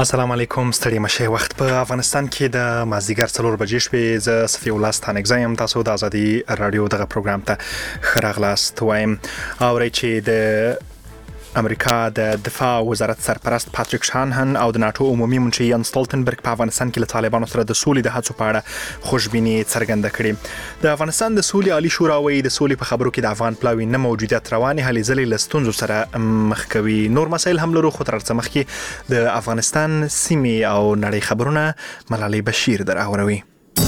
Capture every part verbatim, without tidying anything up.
السلام علیکم. ستړي مشه. وخت په افغانستان کې د مازدیګر څلور بجې شپې. ز صفی الله ستانګزایم. تاسو د ازادي رادیو دغه پروګرام ته خراغلاست وایم. اوري چې د امریکا د دفاع وزارت سرپرست پاتریک شانهن او د ناتو عمومي منشي یان ستولتنبرګ په افغانستان کې له طالبانو سره د سولې د هڅو په اړه خوشبیني څرګنده کړې. د افغانستان د سولې عالی شورا وایي د سولې په خبرو کې د افغان پلاوی نه موجودیت رواني هلې ځلې له ستونزو سره مخ کوي. نور مسایل هم لرو، خو تر څه مخکې د افغانستان سیمې او نړۍ خبرونه ملالۍ بشیر در اوروي.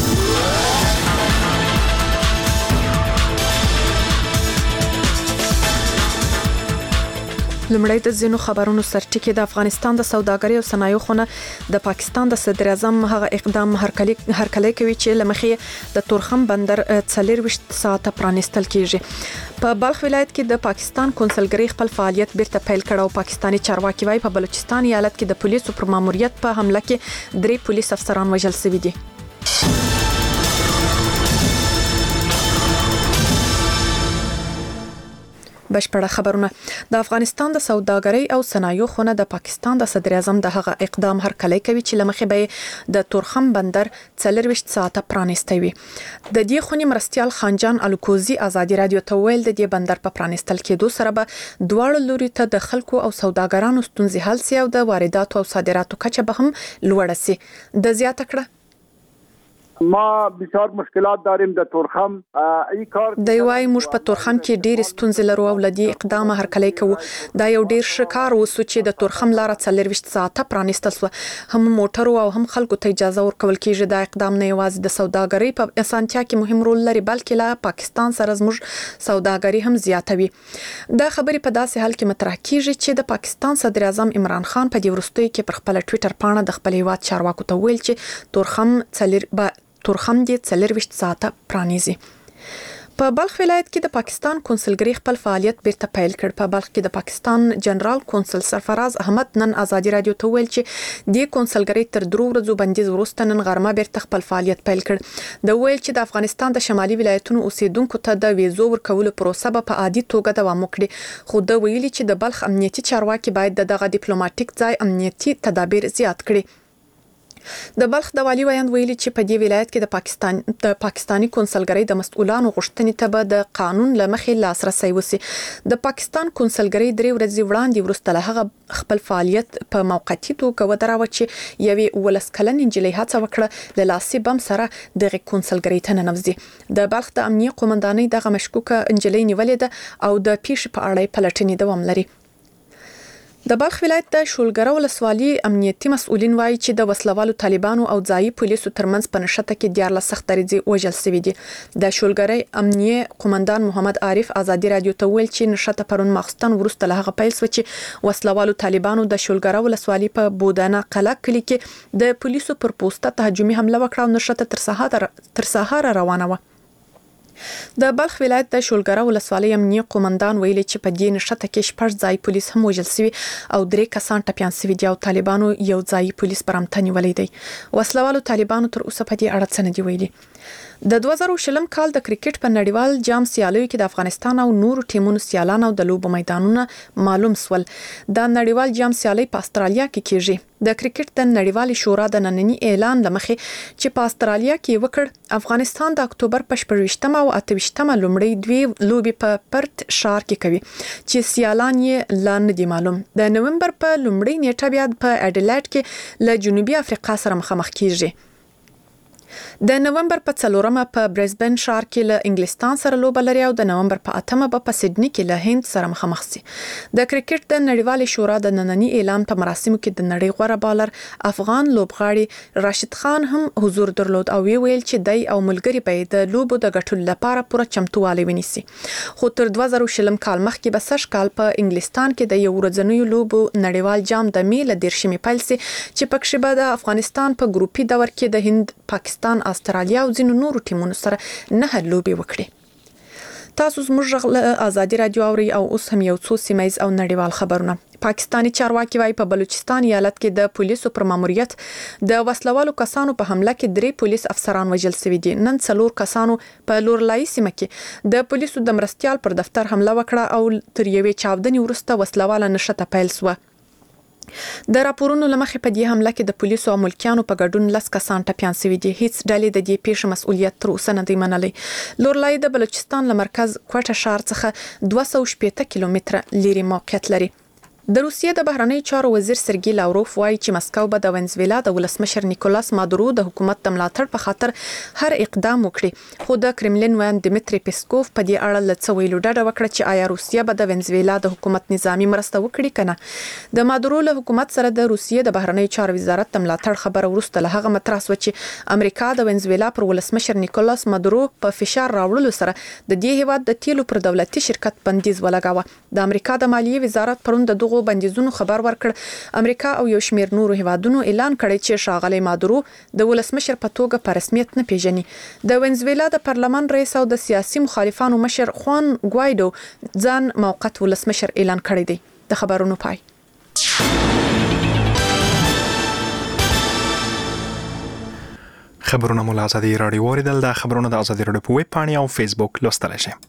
لمړی د زینو خبرونو سرټکی. د افغانستان د سوداګرۍ او صنایعو خونه د پاکستان د صدر اعظم هغه اقدام هرکلی هرکلی کوي چې لمخې د تورخم بندر څلرويشت ساعته پرانستل کیږي. په بلخ ولایت کې د پاکستان کنسولګری خپل فعالیت بیرته پیل کړ او پاکستاني چارواکي وايي په بلوچستان ایالت کې د پولیسو پر ماموریت په حمله کې درې پولیس افسران وژل شوي دي. بشپړه خبرونه. د افغانستان د سوداګرۍ او صنایعو خونه د پاکستان د صدر اعظم د هغه اقدام هرکلی کوي چې لمخې به د تورخم بندر څلرويشت ساعته پرانیستی وي. د دې خونې مرستيال خانجان الکوزي ازادي رادیو ته ویل د دې بندر په پرانیستل کېدو سره به دواړو لوري ته د خلکو او سوداګرانو ستونزې حل سي او د وارداتو او صادراتو کچه به هم لوړه سي. د زیاته کړه ما بسیار مشکلات داریم د تورخم ای کار د وای موږ په تورخم کې ډېر ستونزې لرو او لدی اقدام هرکلی کوو. دا یو ډېر شکار وسو چې د تورخم لار څلرويشت ساعته پرانیستل سو. هم موټرو او هم خلکو ته اجازه ورکول کیږي. دا اقدام نه یوازې د سوداګرۍ په اسانتیا کې مهم رول لري بلکې لا پاکستان سره زموږ سوداګري هم زیاتوي. دا خبرې په داسې حال کې مطرح کیږي چې د پاکستان صدر اعظم عمران خان په دې وروستیو کې پر خپل ټوئیټر پاڼه د خپل هیواد چارواکو ته ویل چې تورخم څلر تورخم دې څلرويشت ساعته پرانیزي. په بلخ ولایت کې د پاکستان کنسولګری خپل فعالیت بیرته پیل کړ. په بلخ کې د پاکستان جنرال کنسول سرفراز احمد نن ازادي رادیو ته ویل چې د کنسولګری تر درو ورځې بندیز وروسته نن غرمه بیرته خپل فعالیت پیل کړ. د ویل چې د افغانستان د شمالي ولایتونو اوسیدونکو ته د ویزو ورکولو پروسه په عادي توګه دوام وکړي. خو د ویلي چې د بلخ امنیتي چارواکي باید دغه ډیپلوماټیک ځای امنیتي تدابیر زیات کړي. د بلخ د والی ویاند ویلي چې په دې ولایت کې د پاکستان د پاکستانی کنسولګری د مسؤلانو غوښتنې ته به د قانون لمخې لاسرسي وسی. د پاکستان کنسولګری درې ورځې وړاندې وروسته له هغه خپل فعالیت په موقتی توګه ودراوه چې یوې ولس کلن انجلۍ هڅه وکړه له لاسي بم سره د کنسولګری ته ننوځي. د بلخ د امنیه قومندانۍ دغه مشکوکه انجلۍ نیولې ده او د پیښې په اړه پلټنې دوام لري. د بلخ ولایت د شولګره ولسوالۍ امنیتي مسؤلین وایي چې د وسلوالو طالبانو او ځایي پولیسو ترمنځ په نښته کې دیارلس سخت دریځي وژل شوي دي. د شولګره امنیه قومندان محمد عارف ازادي رادیو ته ویل چې نښته پرون ماخستن وروسته له هغه پیل شو چې وسلوالو طالبانو د شولګره ولسوالۍ په بودانه قلعه کلی کې د پولیسو پر پوسټه تهجمي حمله وکړه او نښته تر سهار تر سهار روانه و. د بلخ ولایت د شولګره ولسوالۍ امنیه قومندان ویلي چې په دې نښته کې شپږ ځای پولیس هم وژل شوي او درې کسان ټپیان شوي دي او طالبانو یو ځای پولیس برمته نیولی دی. وسلوالو طالبانو تر اوسه په دې اړه څه نه دي ویلي. د دوه زره شلم کال د کرکټ په نړیوال جام سیالیو کې د افغانستان او نورو ټیمونو سیالان او د لوبو میدانونه معلوم سول. د نړیوال جام سیالي په استرالیا کې کیږي. د کرکټ د نړیوال شورا د نننی اعلان لمخې چې په استرالیا کې وکړ افغانستان د اکتوبر په شپږویشتمه او اتهویشتمه لومړی دوی لوبي په پرت شار کې کوي چې سیالان یې لا نه دي معلوم. د نومبر په لومړی نیټه بیا په اډلایډ کې له جنوبي افریقا سره مخامخ کیږي. د نومبر په څلورمه په برزبن ښار کې له انګلستان سره لوبه لري او د نومبر په اتمه به په سیدنی کې له هند سره مخامخ شي. د کرکټ د نړیوال شورا د نننی اعلان په مراسمو کې د نړۍ غوره بالر افغان لوبغاړي راشد خان هم حضور درلود او ویل چې دای او ملګری به د لوبو د ګټلو لپاره پوره چمتووالی ونیسي. خو تر دوه زره شلم کال مخکې به سږ کال په انګلستان کې د یو ورځنیو لوبو نړیوال جام د می له دیرشمې پیل سي چې پکښې به د افغانستان په ګروپي دور کې د هند، پاکستان، استرالیا او ځینو نورو ټیمونو سره نه لوبي وکړي. تاسو زموږ غږ ازادي رادیو اوري او اوس هم یو څو سیمایز او نړیوال خبرونه. پاکستانی چارواکي وايي په بلوچستان ایالت کې د پولیسو پر ماموریت د وسلوالو کسانو په حمله کې درې پولیس افسران وژل شوي دي. نن څلور کسانو په لورلای سیمه کې د پولیسو د مرستيال پر دفتر حمله وکړه او تر یوې چاودنې وروسته وسلواله نښته پیل شوه. د راپورونو لمخې په دې حمله کې د پولیسو او ملکیانو په ګډون لس کسان ټپيان شوي دي. هیڅ ډلې د دې پیښې مسؤلیت تر اوسه نه دی منلی. لورلای د بلوچستان له مرکز کوټه ښار څخه دوه سوه شپېته کیلومتره لري موقعیت لري. د روسیې د بهرنی چارو وزیر سرګی لاوروف وایي چې مسکو به د وینزویلا د ولسمشر نیکولاس مادورو د حکومت د ملاتړ په خاطر هر اقدام وکړي. خو د کرملین ویاند دمیتری پیسکوف په دې اړه له څه ویلو ډډه وکړه چې آیا روسیه به د وینزویلا د حکومت نظامی مرسته وکړي کنه. د مادورو له حکومت سره د روسیې د بهرنی چارو وزارت د ملاتړ خبره وروسته له هغه مطرح شو چې امریکا د وینزویلا پر ولسمشر نیکولاس مادورو په فشار راوړلو سره د دې هیواد د تیلو پر دولتي شرکت بندیز ولګاوه. د امریکا د مالیې وزارت پرون د دغو بندیزونو خبر ورکړ. امریکا او یو شمېر نورو هیوادونو اعلان کړی چې ښاغلی مادورو د ولسمشر په توګه په رسمیت نه پیژني. د وینزویلا د پارلمان رئیس او د سیاسي مخالفانو مشر خوان ګوایډو ځان موقت ولسمشر اعلان کړی دی. د خبرونو پای. خبرونه مو له ازادي راډیو اوریدل. د خبرونه د ازادي راډیو په ویب پاڼې او فیسبوک لوستلی شئ.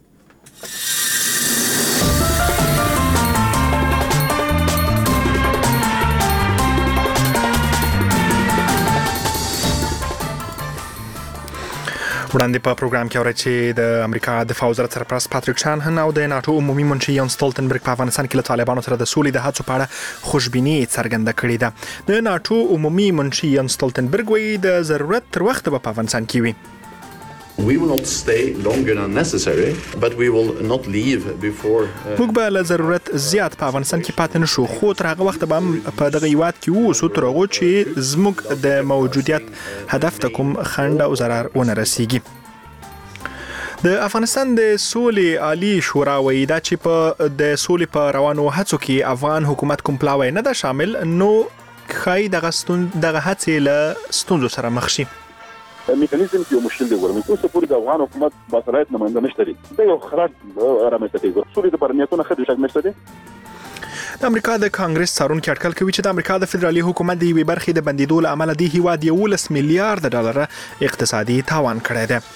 وړاندې په پروګرام کې اورئ چې د امریکا دفاع وزارت سرپرست پاتریک شانهن او د ناتو عمومي منشي یان ستولتنبرګ په افغانستان کې له طالبانو سره د سولې د هڅو په اړه خوشبیني څرګنده کړې ده. د ناتو عمومي منشي یان ستولتنبرګ وایي د ضرورت تر وخته په افغانستان کې وي. We will not stay longer than necessary, but we will not leave before. موږ به له ضرورت زیات په افغانستان کې پاتې نشو، خو تر هغه وخت به هم په دغه هیواد کې اوسو تر هغو چې زموږ د موجودیت هدف ته کوم خنډ او ضرر ونه رسیږي. د افغانستان د سولې عالی شورا وایي دا چې په د سولې په روانو هڅو کې افغان حکومت کوم پلاوی نه ده شامل، نو ښایي دغه ستون دغه هڅې له ستونزو سره مخ شي. میکانیزم کې مشکل دی ګورم اوس پورې د افغان حکومت باصلاحیت نماینده نشته دی. دا یو خراب رامنځته کوي. سولې د برنیتونو خدای شک نشته دی. د امریکا د کانګرس څارونکي اټکل کوي چې د امریکا د فدرالي حکومت د یوې برخې د بندیدو له امله د هیواد یولس میلیارډ ډالر اقتصادي تاوان کړی دی.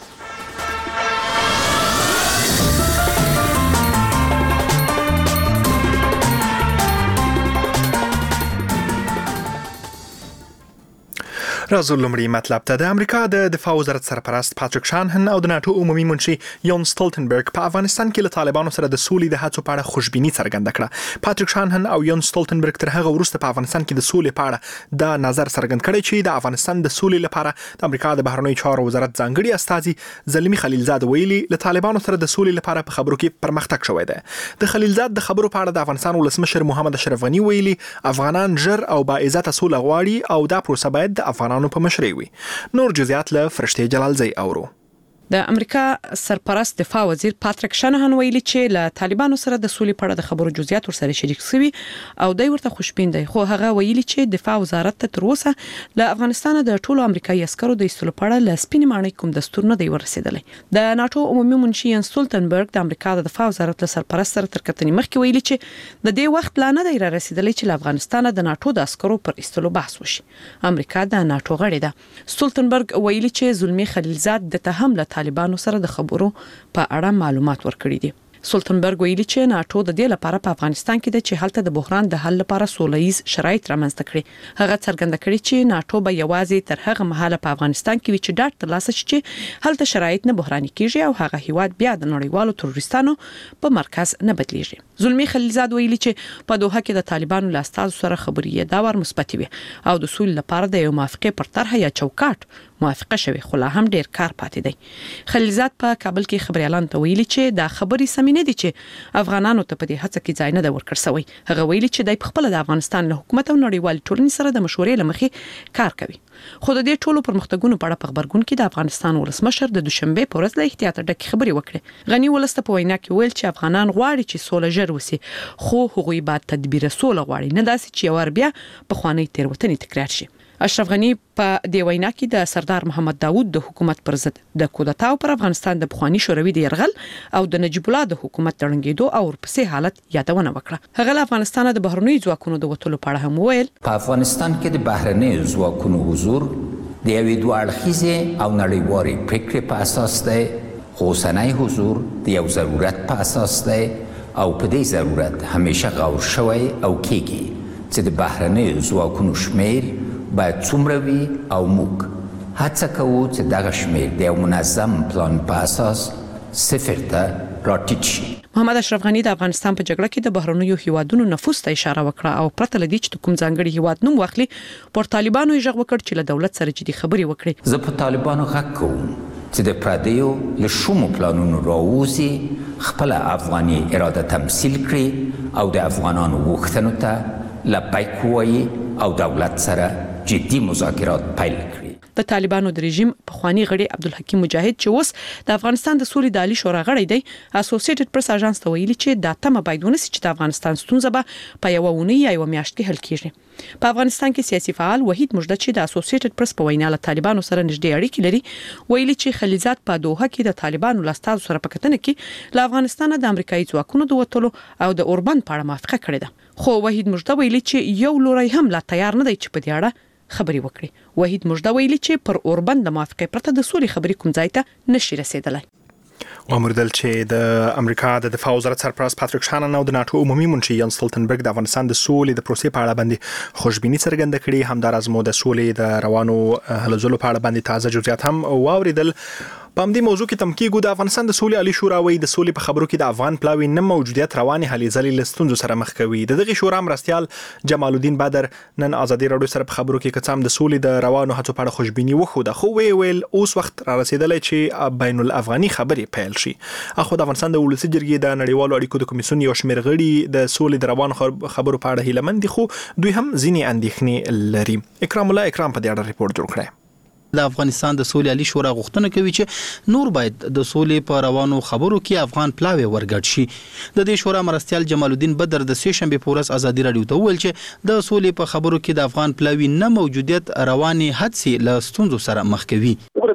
راځو لومړی مطلب ته. د امریکا د دفاع وزارت سرپرست پاتریک شانهن او د ناتو عمومي منشي یان ستولتنبرګ په افغانستان کې له طالبانو سره د سولې د هڅو په اړه خوشبیني څرګنده کړه. پاتریک شانهن او یان ستولتنبرګ تر هغه وروسته په افغانستان کې د سولې په اړه دا نظر څرګند کړی چې د افغانستان د سولې لپاره د امریکا د بهرنیو چارو وزارت ځانګړي استازي زلمی خلیلزاد ویلي له طالبانو سره د سولې لپاره په خبرو کې پرمختګ شوی دی. د خلیلزاد د خبرو په اړه د افغانستان ولسمشر محمد اشرف غنی ویلي افغانان ژر او با عزت سوله غواړي او دا پروسه باید د افغانانو په مشرۍ وي. نور جزئیات له فرشته جلالزی اورو. د امریکا سرپرست دفاع وزیر پاتریک شانهن ویلي چې له طالبانو سره د سولې په اړه د خبرو جزئیات ورسره شریک شوي او دوی ورته خوشبین دي. خو هغه ویلي چې دفاع وزارت ته تر اوسه له افغانستان د ټولو امریکایي عسکرو د ایستلو په اړه له سپینې ماڼۍ کوم دستور نه دی ورسېدلی. د ناتو عمومي منشي یان ستولتنبرګ د امریکا د دفاع وزارت له سرپرست سره تر کتنې مخکې ویلي چې د دې وخت لا نه دی را رسیدلی چې له افغانستان د ناتو د عسکرو پر ایستلو بحث وشي. امریکا د ناتو غړې ده. ستولتنبرګ ویلي چې زلمی خلیلزاد د تهم له طالبانو سره د خبرو په اړه معلومات ورکړي دي. سولتنبرګ ویلي چې ناتو د دې لپاره په افغانستان کې د چې حالت د بحران د حل لپاره سولهییز شرایط رامنځته کړي. هغه څرګنده کړي چې ناتو به یوازې تر هغه مهاله په افغانستان کې وي چې ډاډ ترلاسه شي چې حالت شرایط نه بحراني کیږي او هغه هیواد بیا د نړیوالو تروریستانو په مرکز نه بدلیږي. زلمی خلیلزاد ویلي چې په دوحه کې د طالبانو له استازو سره خبرې دا ور مثبت وي او د سولې لپاره د یو موافقه پر طرح یا چوکاټ موافقه شوی، خو لا هم ډیر کار پاتې دی. خلیلزاد په کابل کې خبريالان ته ویلي چې دا خبرې سمې نه دي چې افغانانو ته په دې هڅه کې ځای نه دی ورکړ شوی. هغه ویلي چې د خپل د افغانستان له حکومت او نړیوال ټولنې سره د مشورې لمخې کار کوي. خو د دې ټولو پرمختګونو په اړه په خبرګون کې د افغانستان ولسمشر د دوشنبه په ورځ له احتیاط ډکې خبرې وکړې. غنی ولسته په وینا کې ویل چې افغانان غواړي چې سوله ژر وسی، خو هغوی باید تدبیر سوله غواړي، نه داسې چې یو بیا په خواني تیروتنې تکرار شي. اشرف غنی په دی وینا کې د سردار محمد داوود د حکومت پر ضد د کودتا پر افغانستان د بخوانی شوروي د يرغل او د نجیب الله د حکومت تړنګېدو او ورپسې حالت یادونه وکړه. هغه له افغانستان د بهرنیو ځواکونو د وټلو په اړه هم ویل په افغانستان کې د بهرنیو ځواکونو حضور د یوې دوه اړخیزې او نړیوالې پریکړې په اساس دی، خو اوسنی حضور د یو ضرورت په اساس دی او په دې ضرورت همیشه غور شوی او کېږي. چې د بهرنیو ځواکونو شمیر باید څومره وي او موږ هڅه کوو چې دغه شمیر د یو منظم پلان په اساس صفر ته راټیټ شي. محمد اشرف غنی د افغانستان په جګړه کې د بهرنیو هیوادونو نفوذ ته اشاره وکړه او پرته لدی چې کوم ځانګړي هیواد نوم واخلي پر طالبانو یې غږ وکړ چې له دولت سره جدي خبرې وکړي. زه په طالبانو غږ کوم چې د پردیو له شومو پلانونو راووځي، خپل افغاني اراده تمثیل کړي او د افغانانو غوښتنو ته لبیک ووایي او دولت سره جدي مذاکرات پیل کړي. د طالبانو د رژیم پخوانی غړي عبدالحکیم مجاهد چې اوس د افغانستان د سولې د عالی شورا غړی دی، اسوسییټډ پریس اژانس ته ویلي چې دا تمه باید ونیسي چې د افغانستان ستونزه به په یو ونی یا یو میاشت کې حل کیږي. په افغانستان کې سیاسي فعال وحید مجده چې د اسوسییټډ پریس په وینا له طالبانو سره نږدې اړیکې لري، ویلي چې خلیلزاد په دوحه کې د طالبانو لاستازو سره په کتنه کې له افغانستان د امریکایي ځواکونو د وټلو او د اوربند په اړه موافقه کړې ده. خو وحید مجده ویلي چې یو لوري هم لا تیار نه دی چې په دې اړه خبري وکړي. وحید مجده ویلي چې پر اوربند د موافقه پرته د سولې خبري کوم ځای ته نشي رسیدلای. وامردل چې د امریکا د دفاع وزارت سرپرست پاتریک شانن او د ناتو عمومي منشي یان ستولتنبرګ د افغانستان د سولې د پروسې په اړه باندې خوشبیني څرګنده کړې. همدارس مو د سولې د روانو هلو ځلو په اړه باندې تازه جزئیات هم واوریدل. په همدې موضوع کې تمکیګو د افغانستان د سولې عالی شورا وایي د سولې په خبرو کې د افغان پلاوی نه موجودیت رواني هلې ځلې له ستونزو سره مخ کوي. د دغه شورا مرستیال جمال الدین بدر نن ازادي راډیو سره په خبرو کې کڅام د سولې د روانو هڅو په اړه خوشبیني وښوده، خو وی ویل اوس وخت را رسیدلی چې بین الافغاني خبرې پیل شي. اخو د افغانستان د ولسی جرګې د نړیوالو اړیکو د کمیسیون یو شمېر غړي د سولې د روانو خبرو په اړه هیله مند دي، خو دوی هم ځینې اندېښنې لري. اکرام الله اکرام په دې اړه ریپورت جوړ کړی. د افغانستان د سولې عالی شورا غوښتنه کوي چې نور باید د سولې په روانو خبرو کې افغان پلاوی ورګډ شي. د دې شورا مرستیال جمال الدین بدر د سې شنبه په ورځ ازادي راډیو ته وویل چې د سولې په خبرو کې د افغان پلاوی نه موجودیت رواني هڅې له ستونزو سره مخ کوي.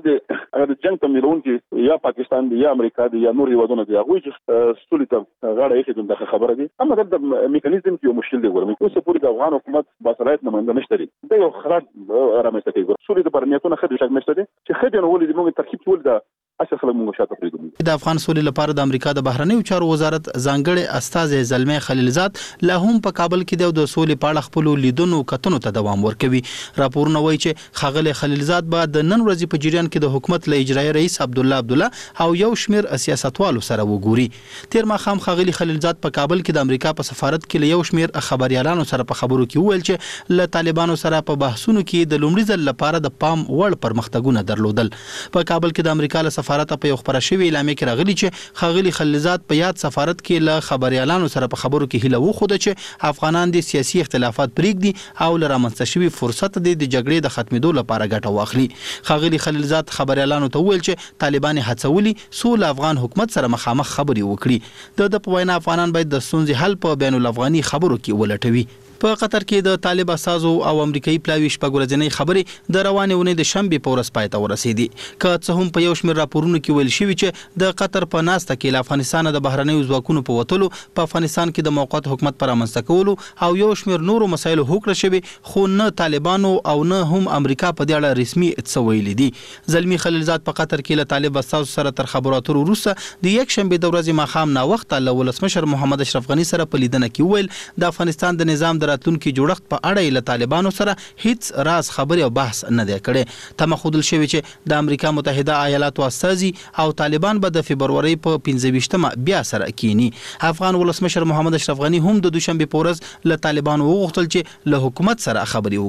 اگر جنگ ته میرون کې یا پاکستان دی یا امریکا دی یا نور هیوادونه دی هغه چې سولې ته غاړه یې دغه خبره دي، اما د میکانیزم کې یو مشکل دی. ورمه اوس پوری د افغان حکومت باصلاحیت نماینده نشته دی. دا یو خراج رامنځته کوي. سولې د برنیتونه خدای شګ نشته دی چې خدای نو ولې موږ ترکیب ټول د اصل خلک موږ شاته پریږدو. د افغان سولې لپاره د امریکا د بهرنیو چارو وزارت ځانګړي استاذ زلمي خلیلزاد لا هم په کابل کې د سولې په اړه خپل لیدونو کتنو ته دوام ورکوي. راپورونه وایي چې خغل خلیلزاد بعد د نن ورځې په جریان کې د حکومت له اجرایي رئیس عبد الله عبد الله او یو شمیر سیاستوالو سره وګوري. تیر ماخام خغلی خلیلزاد په کابل کې د امریکا په سفارت کې له یو شمیر خبريالانو سره په خبرو کې وویل چې له طالبانو سره په بحثونو کې د لومړي ځل لپاره د پام وړ پرمختګونه درلودل. په کابل کې د امریکا له سفارت په یو خبره شوی اعلامیه کې راغلی چې خغلی خلیلزاد په یاد سفارت کې له خبريالانو سره په خبرو کې هیله وخوده چې افغانان د سیاسي اختلافات پرېږدي او له رامنځته شوی فرصت د جګړې د ختمېدو لپاره ګټه واخلي. خغلی خلیلزاد خبريالانو ته وویل چې طالبان هڅولي سول افغان حکومت سره مخامخ خبرې وکړي. د د پوینا افغانان باید د ستونزې حل په بین الافغاني خبرو کې ولټوي. په قطر کې د طالب اساسو او امریکایي پلاوی شپږ ورځې خبرې د روانې ونې د شنبه په ورځ پای ته ورسېدي. که څه هم په یو شمېر راپورونو کې ویل شوی چې د قطر په ناسته کې له افغانستان د بهرنیو ځواکونو په وټلو په افغانستان کې د موقت حکومت پر رامنځته کولو او یو شمېر نورو مسایلو هوکړه شوی، خو نه طالبانو او نه هم امریکا په دې اړه رسمي څه ویلي دي. زلمی خلیلزاد په قطر کې له طالب اساسو سره تر خبرو وروسته د یک شنبه د ورځې ماښام نا وخت له ولسمشر محمد اشرف غنی سره په لیدنه کې ویل د افغانستان د نظام د راتلونکي جوړښت په اړه له طالبانو سره هیڅ راز خبرې او بحث نه دی کړی. تمه خودل شوی چې د امریکا متحده ایالاتو استازي او طالبان به د فبرवरी په پنځه ویشتمه بیا سره کینی. افغان ولسمشر محمد اشرف غنی هم د دوشنبه په ورځ له طالبانو وغوښتل چې له حکومت سره خبرې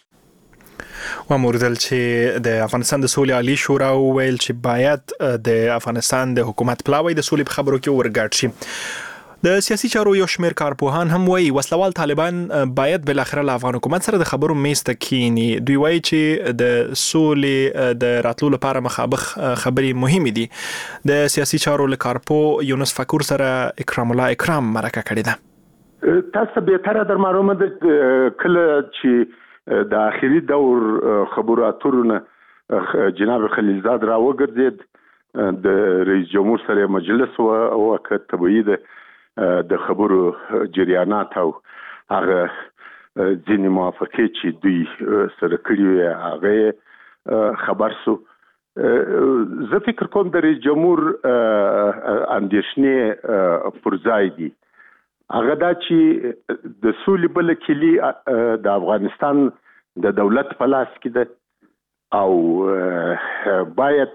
وکړي. وامردل چې د افغانستان د سولې عالی شورا ویل چې باید د افغانستان د حکومت پلاوی د سولې په خبرو کې ورګډ شي. د سیاسي چارو یو شمېر کارپوهان هم وایي وسلوال طالبان باید بل اخر له افغان حکومت سره د خبرو میز ته کینی. دوی وایي چې د سولې د راتلو لپاره مخابخ خبرې مهمې دي. د سیاسي چارو له کارپو یونس فکور سره اکرام الله اکرام مرکه کړې ده. تاسو به تر در معلومه ده کله چې د اخیری دور خبرو اترونه جناب خلیلزاد را وګرځید د رئیس جمهور سره مجلس او وخت طبيعي ده د خبرو جریانات او هغه ځینې موافقې چې دوی سره کړي هغه خبر سو. زه فکر کوم د رئیس جمهور اندېښنې پر ځای دي. هغه دا چې د سولې بل کلی د افغانستان د دولت په لاس کې ده او باید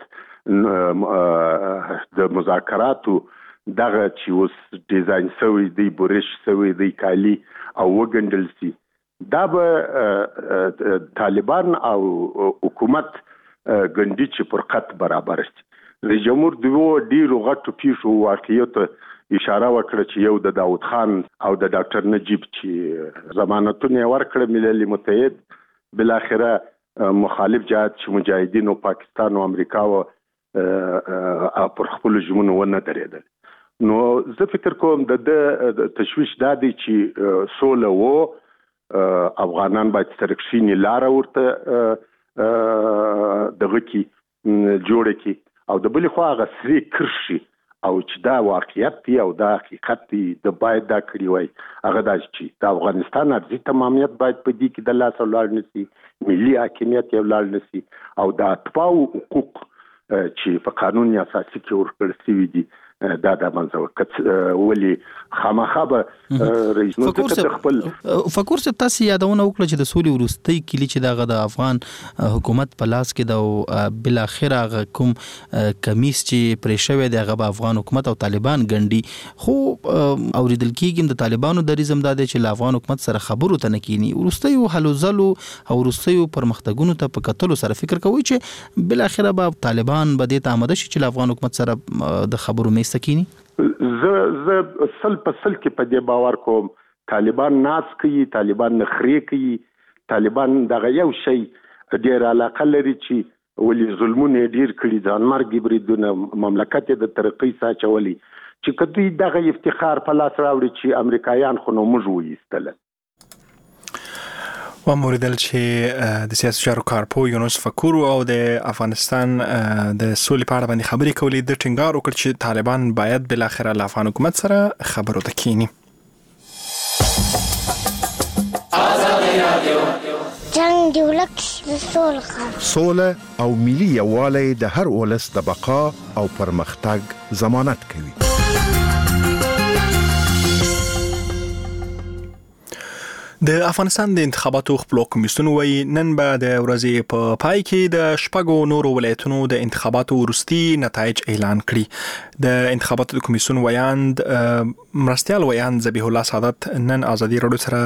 د مذاکراتو دغه چې اوس ډیزاین شوی دی بورش شوی دی کالی او وګندل سي دا به طالبان او حکومت ګندي چې پر خط برابر شي. رئیس جمهور دوه ډیرو غټو پیښو واقعیت اشاره وکړه چې یو د داود خان او د ډاکټر نجیب چې ضمانتونه ورکړه ملل متحد بل اخره مخالف جهات چې مجاهدین او پاکستان او امریکا او پر خپل ژمنو ونه درېدل. نو زه فکر کوم د تشویش دا دی چې سوله وو افغانان باید ترکشینی لار ورته دغه کی جوړه کی او د بل خو هغه سری کرشي او چې دا واقعیت دی او دا حقیقت دی د باید دا کړی وای هغه دا چې د افغانستان ارزي تمامیت باید په دې کې د لاس ولاړ نشي ملي حاکمیت یو لاړ نشي او د اتباعو حقوق چې په قانون اساسي کې ورکړل شوی دي دا د منځو ولي خامخابه رئیس نو خپل فکر څه تاسو یادونه وکړه چې د سولې ورستۍ کلی چې دغه د افغان حکومت په لاس کې د بل اخر هغه کوم کمیس چې پرېښوي د هغه افغان حکومت او طالبان ګنډي خو اوریدل کېږي د طالبانو د ریزم د چې افغان حکومت سره خبرو ته نه کینی ورستۍ حلو زلو او ورستۍ پرمختګونو ته په کتلو سره فکر کوي چې بل اخر به طالبان به د آماده شي چې افغان حکومت سره د خبرو سکینی ز ز سل په سل کې په دې باور کوم طالبان ناس کوي طالبان نخري کوي طالبان دغه یو شی ډیر علاقه لري چې ولي ظلمونه ډیر کړي ځان مرګ بریدونه مملکت د ترقی ساچولي چې کدی دغه افتخار په لاس راوړي چې امریکایان خو نو موږ وېستل و موریدل چې د سیاسي چارو کارپوه یونس فکور او د افغانستان د سولې په اړه باندې خبرې کولې د ټینګار وکړ چې طالبان باید بل اخر له افغان حکومت سره خبرو ته کینی. جنگ دی ولک د سولې سوله او ملي یووالی د هر ولس د بقا او پرمختګ ضمانت کوي. د افغانستان د انتخاباتو خپلواک کمیسیون وایي نن به د ورځې په پای کې د شپږو نورو ولایتونو د انتخاباتو وروستي نتایج اعلان کړي. د انتخاباتو د کمیسیون ویاند مرستیال ویاند ذبیح الله سعادت نن ازادي راډیو سره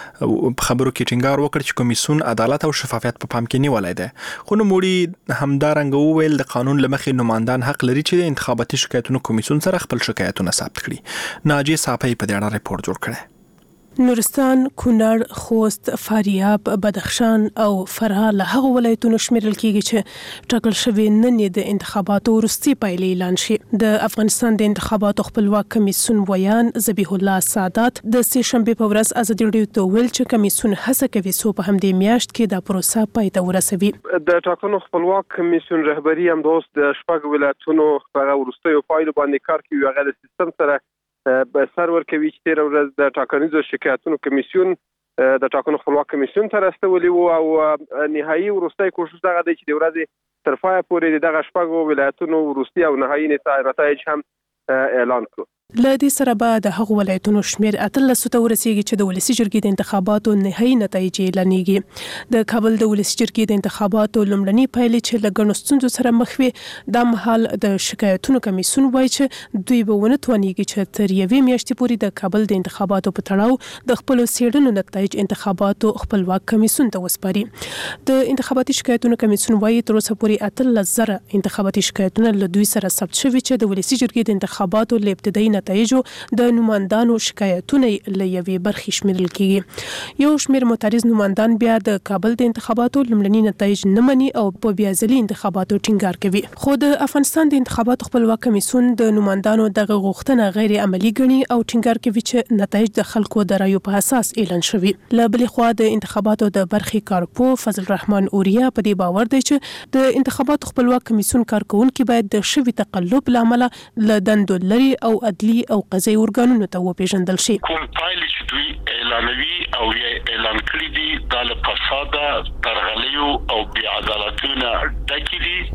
خبرو کې ټینګار وکړ چې کمیسیون عدالت او شفافیت په پام کې نیولای دی. خو نوموړي همدارنګه وویل د قانون له مخې نمائندان حق لري چې د انتخاباتي شکایتونو کمیسیون سره خپل شکایتونه ثبت کړي. ناجی صافی په دې اړه ریپورت جوړ کړی. نورستان، کونړ، خوست، فاریاب، بدخشان او فراه له هغو ولایتونو شمیرل کیږي چې ټاکل شوی نن د انتخاباتو وروستي پایلې اعلان شي. د افغانستان د انتخاباتو خپلواک کمیسیون ویان ذبیح الله سعادت د سه شنبه په ورځ ازادي راډیو ته ویل چې کمیسیون هڅه کوي څو په همدې میاشت کې دا پروسه پای ته ورسوي. د ټاکنو خپلواک کمیسیون رهبری هم د اوس د شپږ ولایتونو په وروستیو پایلو باندې کار کوي. هغه د سیستم سره به سرور کوي چې تیر ورځ د ټاکنیزو شکایتونو کمیسیون د ټاکنو خپلواک کمیسیون ته راستولي وو او نهایي وروستي کوشش دغه دی چې د ورځې تر پایه پورې دغه شپږو ولایتونو وروستي او نهایي نتایج هم اعلان کړو. له دې سره به د هغو ولایتونو شمیر اتلسو ته ورسیږي چې د ولسي جرګې د انتخاباتو نهایي نتایج اعلانېږي. د کابل د ولسي جرګې د انتخاباتو لومړنۍ پایلې چې له ګڼو ستونزو سره مخ وي دا مهال د شکایتونو کمیسیون وایي چې دوی به ونه توانیږي چې تر یوې میاشتې پورې د کابل د انتخاباتو په تړاو د خپلو څېړنو نتایج انتخاباتو خپلواک کمیسیون ته وسپاري. د انتخاباتي شکایتونو کمیسیون وایي تر اوسه پورې اتلس زره انتخاباتي شکایتونه له دوی سره ثبت شوي چې د ولسي جرګې د انتخاباتو له ابتدایي نتایجو د نمائندانو شکایتونه له یوې برخې شمیرل کیږي. یو شمیر معترض نمائندان بیا د کابل د انتخاباتو لومړني نتایج نه مني او په بیا ځلي انتخاباتو ټینګار کوي. خو د افغانستان د انتخاباتو خپلواک کمیسیون د نمائندانو دغه غوښتنه غیر عملي ګڼي او ټینګار کوي چې نتایج د خلکو د رایو په اساس اعلان شوي. له بلې خوا د انتخاباتو د برخې کارپوه فضل الرحمن اوریا په دې باور دی چې د انتخاباتو خپلواک کمیسیون کارکونکي باید د شوي تقلب لامل له دندو لري او عدلي او قضایي ارګانونو ته وپیژندل شي. کوم پایلې چې دوی اعلانوي او یې اعلان کړي دي دا له فساده، درغلیو او بې عدالتیو نه ډکې دي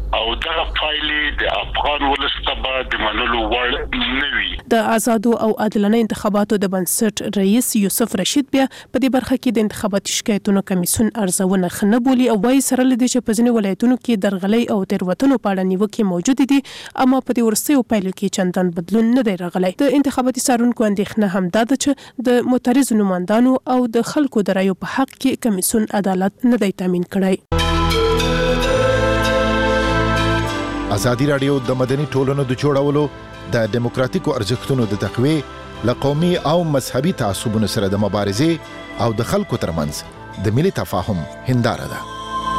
او دا فایلې د افغان ولس ته د منلو وړ نه وي. د آزادو او عادلانه انتخاباتو د بنسټ رئیس یوسف رشید بیا په دې برخه کې د انتخاباتي شکایتونو کمیسیون ارزونه خنه بولی او وايي سره لدې چې په ځینې ولایتونو کې درغلۍ او تیروتنو په اړه نیوکې موجود دي، اما په دې وروستیو پایلو کې چندان بدلون نه دی راغلی. د انتخاباتي څارونکو اندېښنه هم دا ده چې د معترضو نمایندانو او د خلکو د رایو په حق کې کمیسیون عدالت نه دی تامین کړی. ازادي راډیو د مدني ټولنو د جوړولو د دیموکراتیکو ارزښتونو د تقویې له قومي او مذهبي تعصبونو سره د مبارزې او د خلکو ترمنځ د ملي تفاهم هنداره ده.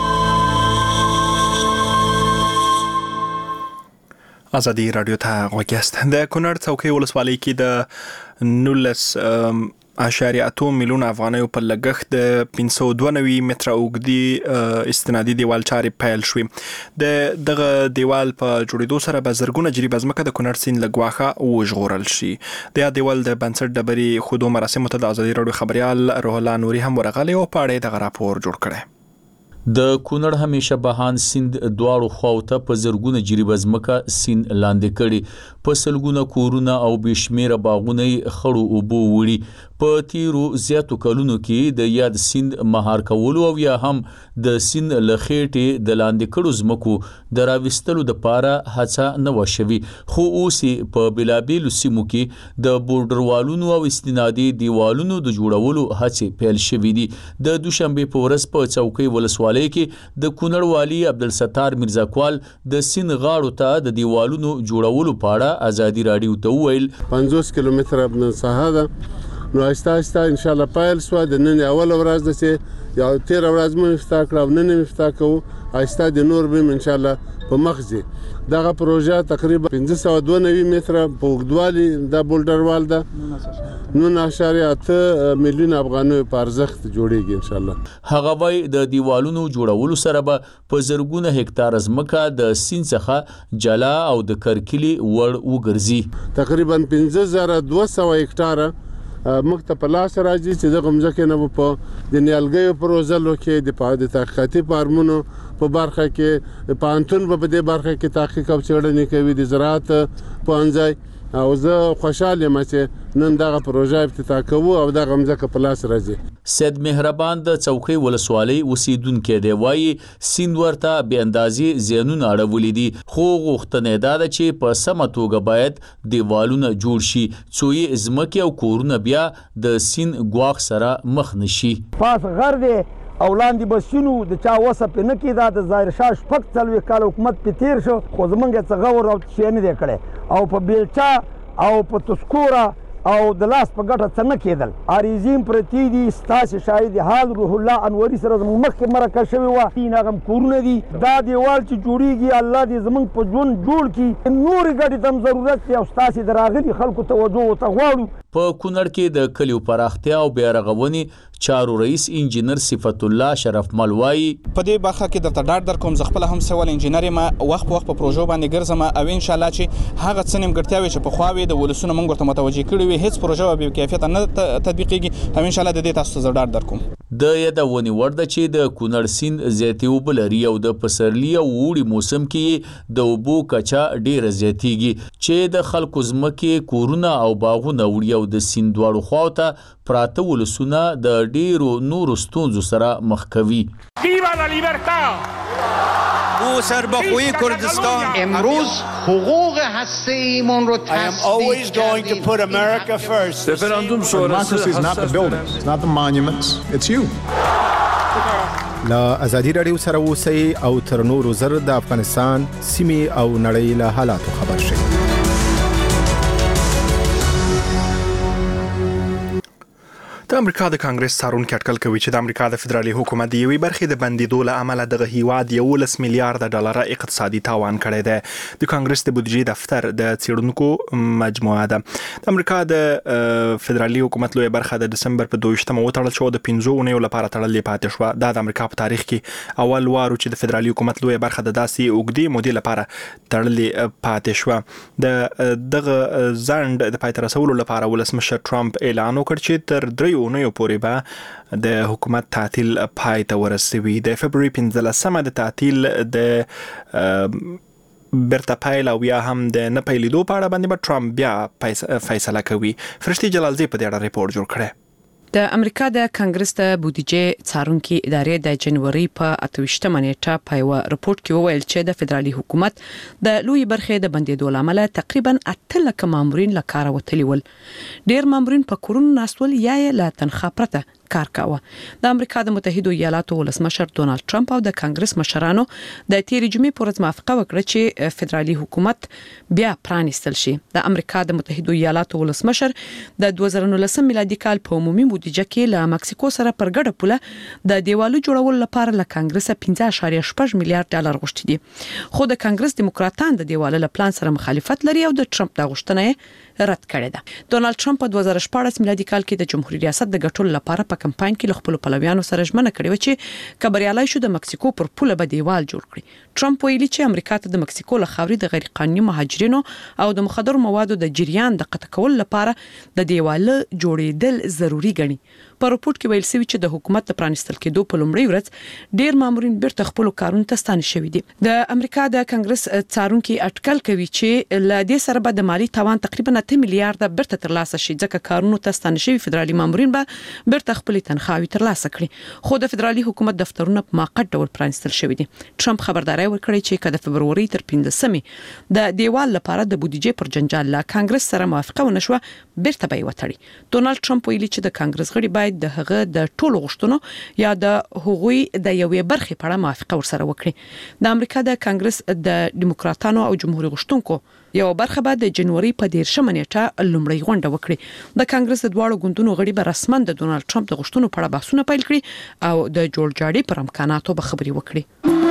ازادي راډیو ته غوږ یاست. د کونړ څوکۍ ولسوالۍ کې د نولس اشاریه اته میلیون افغانیو په لګښت د پنځه سوه دوه نوي متره اوږدې استنادي دیوال چارې پیل شوې. د دغه دیوال په جوړېدو سره به زرګونه جریبه ځمکه د کونړ سیند له ګواښه وژغورل شي. د دیوال د بنسټ ډبرې ښودو مراسمو ته د ازادي راډیو خبريال روح الله نوري هم ورغلی او په اړه یې دغه راپور جوړ کړی. د کونړ همیشه بهان سیند دواړو خواوته په زرګونه جریبه ځمکه سیند لاندې کړي، په سلګونه کورونه او بشمیره باغونه خړو اوبو وړي. په تیرو زیاتو کلونو کې د یاد سیند مهار کولو او یا هم د سیند لخېټې د لاندې کړو ځمکو د راوستلو د پاره هڅه نه وشوي، خو اوس په بلابیلو سیمو کې د بورډروالونو او استنادي دیوالونو د جوړولو هڅې پیل شوې دي. د دوشنبه په ورځ په څوکۍ ولسوالۍ کې د کونړ والی عبدالستار میرزاکوال د سیند غاړو ته د دیوالونو جوړولو په اړه ازادي راډیو ته وویل. پنځوس کیلومتره په ساحه ده، نو آهسته آهسته ان شاء الله پایل سو. د نن اول ورځ ده چې یا تیر ورځ مو افتتاح کړو او نن افتتاح کوو، آهسته د نور به ان شاء الله په مخزي. دغه پروژه تقریبا پنځه سوه دوه نوي متره په اوږدوالي د بولډروال ده، نو اشاریه اته میلیون افغانیو په ارزښت جوړیږي ان شاء الله. هغه وای د دیوالونو جوړولو سره به په زرګونه هکتار ځمکه د سیند څخه جلا او د کرکلي وړ وګرځي. تقریبا پنځه زره دوه سوه هکتار مکته په لاس راځي چې دغه مځکه نه په د نیالګیو پروژلو کې د پاده تحقیقاتي فارمونو په برخه کې پانتون په دې برخه کې تحقیق او څېړنې کوي د زراعت پوهنځی، او زه خوشاله یم چې نن دغه پروژه افتتاح کوو او دغه مځکه په لاس راځي. سید مهربان د څوکۍ ولسوالۍ اوسیدونکي دی، وایي سیند ورته بې اندازې زیانونه اړولي دي، خو غوښتنه دا ده چې په سمه توګه باید دیوالونه جوړ شي څو یې ځمکې او کورونه بیا د سیند ګواښ سره مخ نشي. پاس غر دی او لاندې بسینو د چا وسه پې نه کېده. د ظاهر شاه شپږ څلوېښت کاله حکومت پې تېر شو، خو زمونږ یې څه غور او شی نه دی کړی، او په بیلچا او په تسکوره او د لاس په ګټه څه نه کېدل. عریضین پرتې دي، ستاسې شاهد حال روح الله انوري سره زموږ مخکې مرکه شوې وه. هغه کورونه دي، دا دیوال چې جوړیږي الله دې زموږ په ژوند جوړ کړي. نورې ګټې ته هم ضرورت دی او ستاسې د راغلي خلکو توجه ورته غواړو. په کونړ کې د کلیو پراختیا او بیارغونې چارو رئیس انجینر صفت الله شرف مل وایي په دې برخه کې درته ډاډ درکوم زه خپل هم سوال انجینر یم، وخت په وخت په پروژو باندې ګرځم او ان شاء الله چې هغه څه نیمګړتیاوې چې په خوا وي د ولسونو موږ ورته متوجه کړي وي هیڅ پروژه به کیفیت نه تطبیقیږي، او ان شاء الله د دې تاسو ته ډاډ درکوم. د یادونې وړ ده چې د کونړ سیند زیاتې اوبه لري او د پسرلي او اوړي موسم کې د اوبو کچه ډیره زیاتیږي چې د خلکو ځمکې کورونه او باغونه وړي او د سیند دواړو خواته پراته ولسونه د ډیرو نورو ستونزو سره مخ کوي. ویوا لا لیبرتا او سربخوی کردستان امروز حقوق هسته ایمون رو تصدیق کردیم. Referendum sonrası is not the buildings, it's not the monuments, it's you. لا ازادي راډیو سره اوسئ او تر نورو زر د افغانستان سیمې او نړۍ له حالاتو خبر شئ. د امریکا د کانګرس څارونکي اټکل کوي چې د امریکا د فدرالي حکومت د یوې برخې د بندیدو له امله دغه هیواد یولس میلیارډ ډالر اقتصادي تاوان کړی دی. د کانګرس د بودیجې دفتر د څېړونکو مجموعه ده. د امریکا د فدرالي حکومت لویه برخه د دسمبر په دویشتمه وتړل شو، د پنځو اونیو لپاره تړلې پاتې شوه. دا د امریکا په تاریخ کې اول وار چې د فدرالي حکومت لویه برخه د داسې اوږدې مودې لپاره تړلې پاتې شوه. د دغه ځنډ د پای ته رسولو لپاره ولسمشر ټرمپ اعلان وکړ چې تر دریو اونیو پورې به د حکومت تعطیل پای ته ورسوي. د فبرवरी پنځلسمه د تعطیل د برته پایل او یا هم د نه پیلیدو په اړه باندې به ټرمپ بیا فیصله کوي. فرشتي جلالزی په دې اړه ریپورت جوړ کړی. د امریکا د کانګرس د بودیجې څارونکو ادارې د جنوري په اته ویشتمه نیټه په یو رپورت کې وویل چې د فدرالي حکومت د لوی برخې د بندیدو لامل تقریبا اته لک مامورین له کار وتلي ول. ډیر مامورین په کورونو ناستول یا له تنخواه پرته کار کاوه. د امریکا د متحده ایالاتو ولسمشر ډونالد ټرمپ او د کانګرس مشرانو د تیرې جمعې پر ورځ موافقه وکړه چې فدرالي حکومت بیا پرانیستل شي. د امریکا د متحده ایالاتو ولسمشر د دوه زره نولسم میلادي کال په عمومي بودیجه کې له مکسیکو سره پر ګډه پوله د دیوالو جوړولو لپاره له کانګرس پنځه اعشاریه شپږ میلیارډ ډالر غوښتي دي. خو د کانګرس دیموکراتان د دیوالو له پلان سره مخالفت لري او د ټرمپ د غوښتنې رد کړې ده. ډونالد ټرمپ په دوه زره شپږ میلادي کال کې د جمهوریت ریاست د ګټلو لپاره په کمپاین کې له خپل پلویانو سره ژمنه کړې و چې کبریالای شو د مکسیکو پر پوله به دیوال جوړ کړي. ټرمپ ویلي چې امریکا ته د مکسیکو له خاورې د غیر قانوني مهاجرینو او د مخدرو موادو د جریان د قطع کولو لپاره د دیوال جوړېدل ضروری ګڼي. په رپورت کې ویل شوی چې د حکومت د پرانستل کېدو په لومړۍ ورځ ډیر مامورین بیرته خپل کارونه ته ستانه شوي دي. د امریکا د کانګرس څارونکو اټکل کوي چې ل دې سره به د مالی توان تقریبا اته میلیارډ بیرته ترلاسه شي ځکه کارونه ته ستانه شوي فدرالي مامورین به بیرته خپل تنخواهي ترلاسه کړي. خو د فدرالي حکومت دفترونه په موقت ډول پرانستل شوي دي. ټرمپ خبرداري ورکړي چې کله فبرवरी تر پنځمې د دیوال لپاره د بودیجې پر جنجال لا کانګرس سره موافقه ونشوه بیرته به وتړي. ډونالد ټرمپ ویلي چې د کانګرس غړي باید د هغه د ټولو غوښتنو یا د هغوی د یوې برخې په اړه موافقه ورسره وکړي. د امریکا د کانګرس د دیموکراتانو او جمهوریت غوښتونکو یو برخه به د جنوري په دیرشمه نیټه لومړی غونډه وکړي. د کانګرس د دواړو ګوندونو غړي به رسماً د ډونالد ټرمپ د غوښتنو په اړه بحثونه پیل کړي او د جوړجاړي پر امکاناتو به خبري وکړي.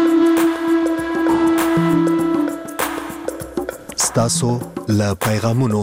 ستاسو له پیغامونو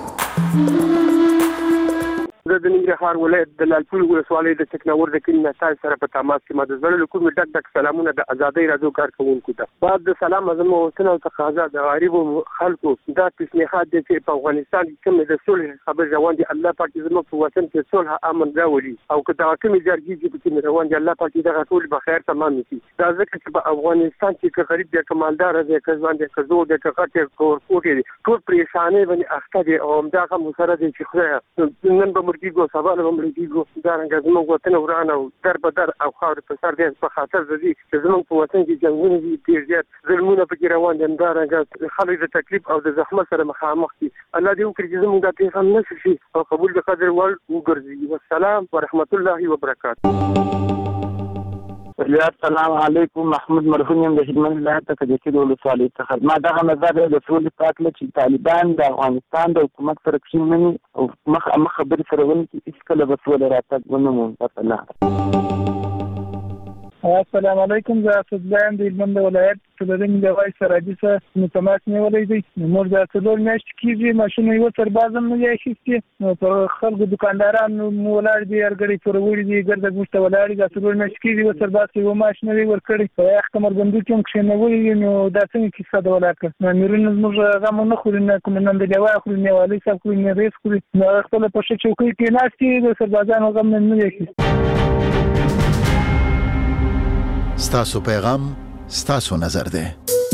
زه د ننګرهار ولایت د لالپور ولسوالۍ د تکناور د کلي نتای سره په تماس کې ما د زړه له کومې ډک ډک سلامونه د ازادۍ راډیو کارکوونکو ته. بعد د سلام اعظم وطن او تقاضا د غریبو خلکو دا پیشنهاد دی چې په افغانستان کې کوم د صلح خبر روان دي الله پاک زموږ په وطن کې صلح امن راولي او که دا کوم جرګې چې په روان دي الله پاک دغه ټول به خیر تمام کړي. دا ځکه چې په افغانستان کې غریب دی کمالدار دی کزوان دی کزو دی کغټ کور کوټي دي ټول پریشانې باندې اخته دي او همدغه مسره دي چې خو نن به مرګيګو سبا له مرګيګو دا رنګ زموږ وطن وران او در په در او خاور په سر دي په خاطر د دې چې زموږ په وطن کې جنگونه دي ډیر زیات ظلمونه پکې روان دي دا رنګ خلک د تکلیف او د زحمت سره مخامخ دي. الله دې وکړي چې زموږ د پیغام نشي شي او قبول د قدر ول وګرځي. والسلام ورحمت الله وبرکاته. السلام علیکم. محمود مرحوم د خدمت الله ته کډې ولسوالۍ څخه ما دغه نظر د ټول پاتله چې طالبان د افغانستان د حکومت سره کښینمني او مخ مخ خبرې سره ونی چې هیڅ کله به ټول راتګ ونه مو الله. السلام علیکم. زه اسدلایم د هلمند ولایت ټولنې د وای سراجي سره متماس نیولې دي. موږ د ټول میاشت کېږي ماشوم یو تر بازم نه یې نو پر خلکو دکاندارانو مولار دي ارګړي پر وړي دي ګرځي مشته ولاري د ټول میاشت کېږي و تر باز یو ماشوم وی ورکړي په اخ کمر بندو کې کې نه وی نو دا څنګه کیسه د ولاکه نو میرونه موږ غو نه خوري نه کوم نن د لوا خوري نه والي صاحب خوري نه ریس خوري نو خپل په شي چوکۍ کې ناشتي د سربازانو غم نه یې. ستاسو پیغام ستاسو نظر ده.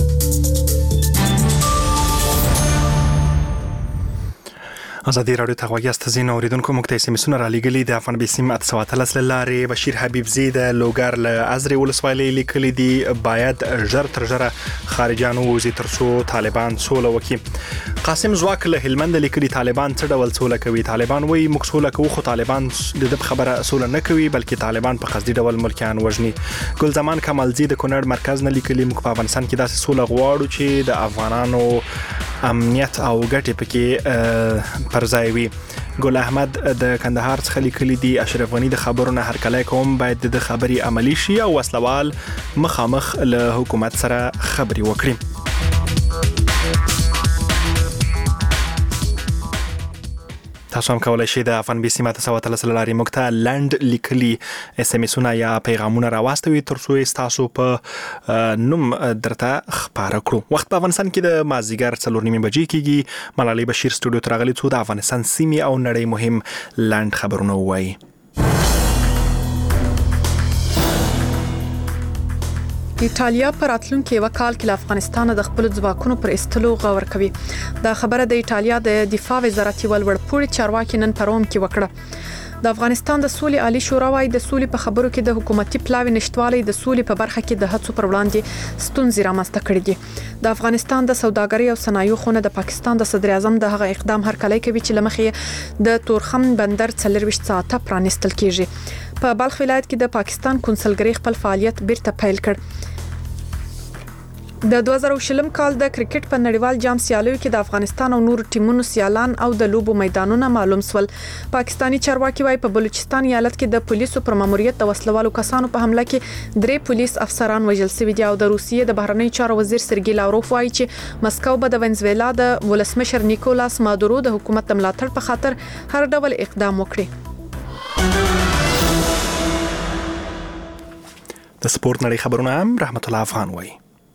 ازادي رادیو ته غوږی است زین اوریدونکو موږ ته سیمسونه را لګلې د افغان بسیم اتسواتلس لاره بشیر حبیب زید لوګر له ازري ولسوالۍ لیکلي دي باید ژر تر ژره خارجانو وزي ترڅو طالبان سوله وکي. قاسم زواک له هلمند لیکلي طالبان څه ډول سوله کوي؟ طالبان وایي موږ سوله کوو خو طالبان د دې خبره سوله نه کوي بلکې طالبان په قصدي ډول ملکیان وژني. ګل زمان کمالزی د کونړ مرکز نه لیکلي موږ په افغانستان کې داسې سوله غواړو چې د افغانانو امنیت او ګټې پکې پر ځای وي. ګل احمد د کندهار څخه لیکلي دي اشرف غنی د خبرونو هرکلی کوم باید د خبري عملی شي او وسلوال مخامخ له حکومت سره خبري وکړي. تاسو هم کولای شئ د افغان بي سي ماته سواتلس لاري موږ ته لند لیکلي اس ام اسونه یا پیغامونه راواستوي ترڅو تاسو په نوم درته خبره کړو. وخت په افغانستان کې د مازیګر څلور نیمې بجې کېږي. ملالۍ بشیر سټوډیو ته راغلې څو د افغانستان سیمې او نړۍ مهم لند خبرونه وایي. ایټالیا پر راتلونکي یو کال کې له افغانستان د خپل ځواکونو پر استلو غور کوي. دا خبره د ایټالیا د دفاع وزارت یو لوړپوړي چارواکي نن په روم کې وکړه. د افغانستان د سولې عالی شورا وايي د سولې په خبرو کې د حکومتي پلاوي نشټوالي د سولې په برخه کې د هڅو پر وړاندې ستونزې رامنځته کړې دي. د افغانستان د سوداګرۍ او صنایعو خونه د پاکستان د صدر اعظم د هغه اقدام هرکلی کوي چې لمخې د تورخم بندر څلور ویشت ساعته پرانستل کیږي. په بلخ ولایت کې د پاکستان کونسلګرۍ خپل فعالیت بیرته پیل کړ. د دوه زره شلم کال د کرکټ په نړیوال جام سیالیو کې د افغانستان او نورو ټیمونو سیالان او د لوبو میدانونه معلوم سول. پاکستانی چارواکي وايي په بلوچستان ایالت کې د پولیسو پر ماموریت د وسلوالو کسانو په حمله کې درې پولیس افسران وژل شوي دي او د روسیې د بهرنی چارو وزیر سرګی لاوروف وايي چې مسکو به د وینزویلا د ولسمشر نیکولاس مادورو د حکومت د ملاتړ په خاطر هر ډول اقدام وکړي. د سپورت نړۍ خبرونه هم رحمت الله افغان وایي.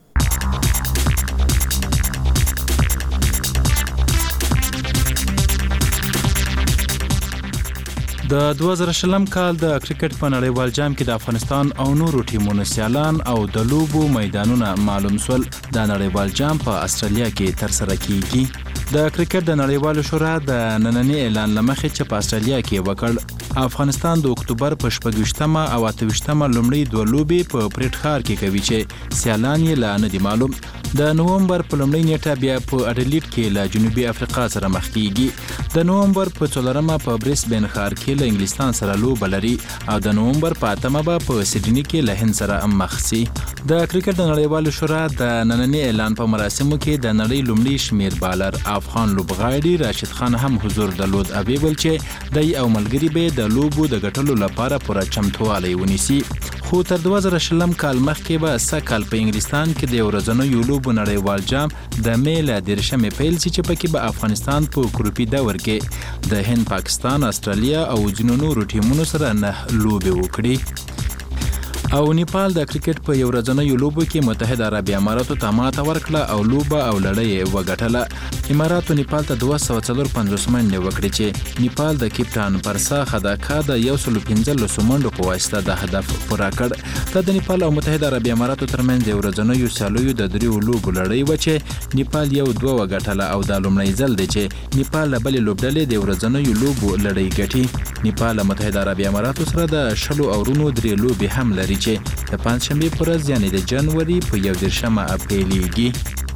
د دوه زره شلم کال د کرکټ په نړیوال جام کې د افغانستان او نورو ټیمونو سیالان او د لوبو میدانونه معلوم سول. د نړیوال جام په استرالیا کې ترسره کیږي. د کرکټ د نړیوال شورا د نننی اعلان لمخې چې په استرالیا کې وکړ، افغانستان د اکتوبر په شپږویشتمه او اتهویشتمه لومړی دوه لوبې په پریټ ښار کې کوي چې سیالان یې لا نه دي معلوم. د نومبر په لومړۍ نیټه بیا په اډلیډ کې له جنوبي افریقا سره مخ کیږي. د نومبر په څلورمه په بریسبن ښار کې له انګلستان سره لوبه لري او د نومبر په اتمه به په سیډني کې له هند سره مخ شي. د کرکټ د نړیوال شورا د نننی اعلان په مراسمو کې د نړۍ لومړی شمیر بالر افغان لوبغاړي راشد خان هم حضور درلود. ابي بل چې د یو ملګری به د لوبو د ګټلو لپاره پوره چمتووالی ونیسي. خو تر دوه زره شلم کال مخکې به سکهال په انګلستان کې د ورځنیو لوبو نړیوال جام د میل دیرشمې پیل سي چې پکې به افغانستان په ګروپي دور کې د هند، پاکستان، استرالیا او ځینو نورو ټیمونو سره نه لوبې وکړي. او نیپال د کرکټ په یو ورځنیو لوبو کې متحده عربي اماراتو ته ماته ورکړه او لوبه او لړۍ وګټله. اماراتو نیپال ته دوه سوه څلور پنځوس منډې وکړې چې نیپال د کیپټان پرسا خداکا د یو سل پنځلسو منډو په واسطه د هدف پوره کړ. دا د نیپال او متحده عربي اماراتو ترمنځ د ورځنیو سیالیو د دریو لوبو لړۍ و چې نیپال یو دوه وګټله او د لومړی ځل دی چې نیپال له بلې لوبډلې د ورځنیو لوبو لړۍ ګټي. نیپال له متحده عربي اماراتو سره د شلو اورونو درې لوبې هم لري چې د پنځشنبې پر ورځ یعنې د جنوري په یو دېرشمه پیلېږي.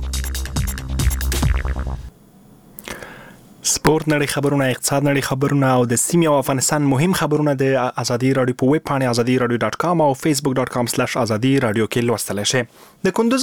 سپورت نړۍ خبرونه، اقتصاد نړۍ خبرونه او د سیمې او افغانستان مهم خبرونه د ازادي رادیو په ویب پاڼې ازادي رادیو ډاټ کام او فیسبوک ډاټ کام سلیش ازادي رادیو کې لوستلی شئ. د کندوز